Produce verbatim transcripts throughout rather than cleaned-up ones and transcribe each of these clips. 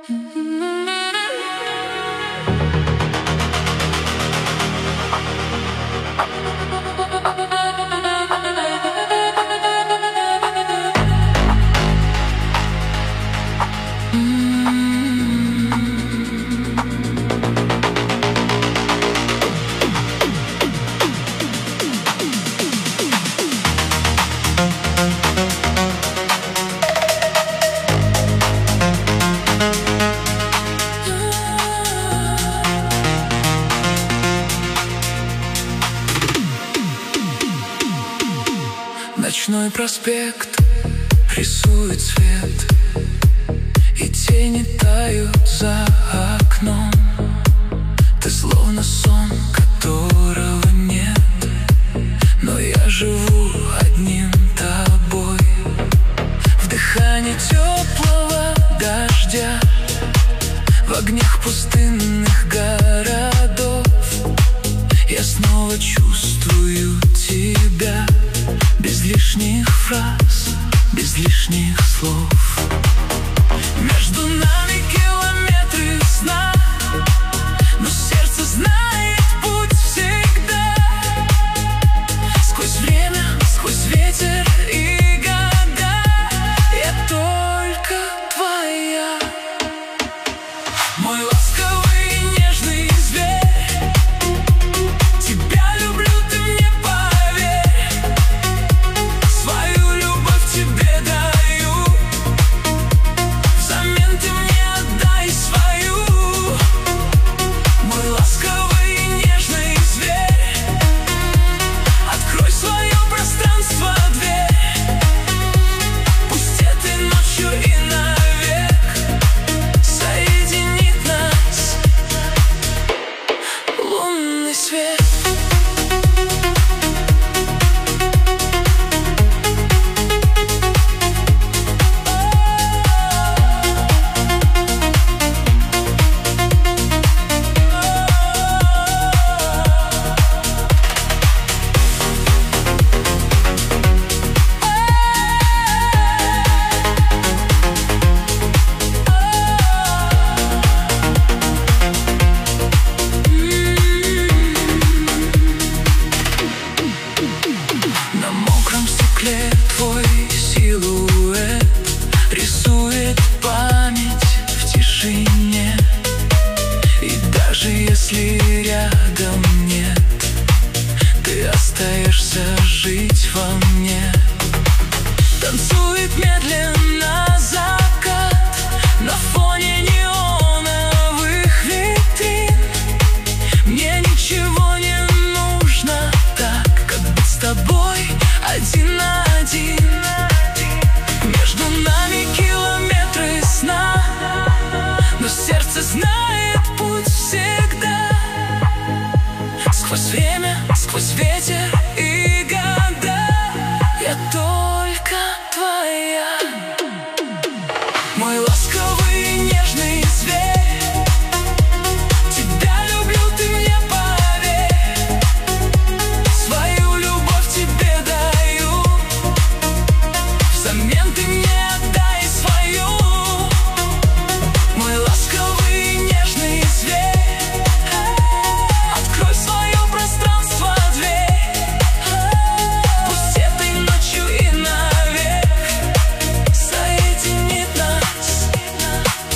Ночной проспект рисует свет, и тени тают за окном. Ты словно сон, которого нет, но я живу одним тобой. В дыхании теплого дождя, в огнях пустынных городов я снова чувствую тебя. Без лишних фраз, без лишних слов. Между нами километры сна, но сердце знает путь всегда. Сквозь время, сквозь ветер и года я только твоя. Мой ласковый и нежный зверь, тебя люблю, ты мне поверь. Свою любовь тебе даю, взамен ты мне отдай свою. Мой ласковый и нежный зверь, открой свое пространство, дверь. Пусть этой ночью и навек соединит нас лунный свет. На мокром стекле твой силуэт рисует память в тишине. И даже если рядом нет, ты остаешься жить во мне. Танцует медленно закат на фоне неоновых витрин. Мне ничего не нужно так, как быть с тобой один на один. Между нами километры сна, но сердце знает путь всегда. Сквозь время, сквозь ветер и года я только твоя. Мой ласковый и нежный зверь, тебя люблю, ты мне поверь. Свою любовь тебе даю, взамен ты мне отдай свою. Мой ласковый и нежный зверь, открой свое пространство, дверь. Пусть этой ночью и навек соединит нас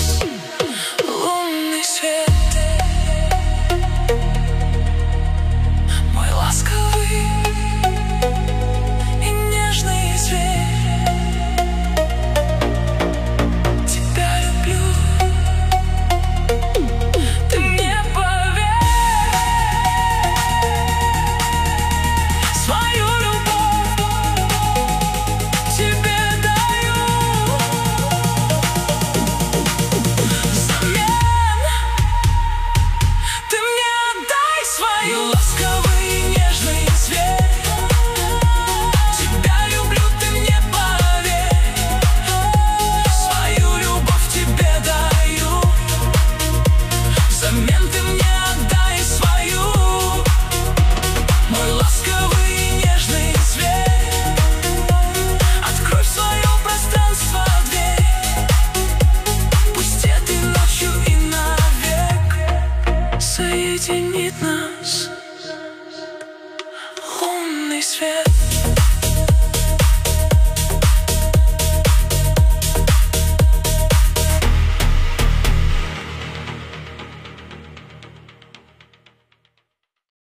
притянет нас.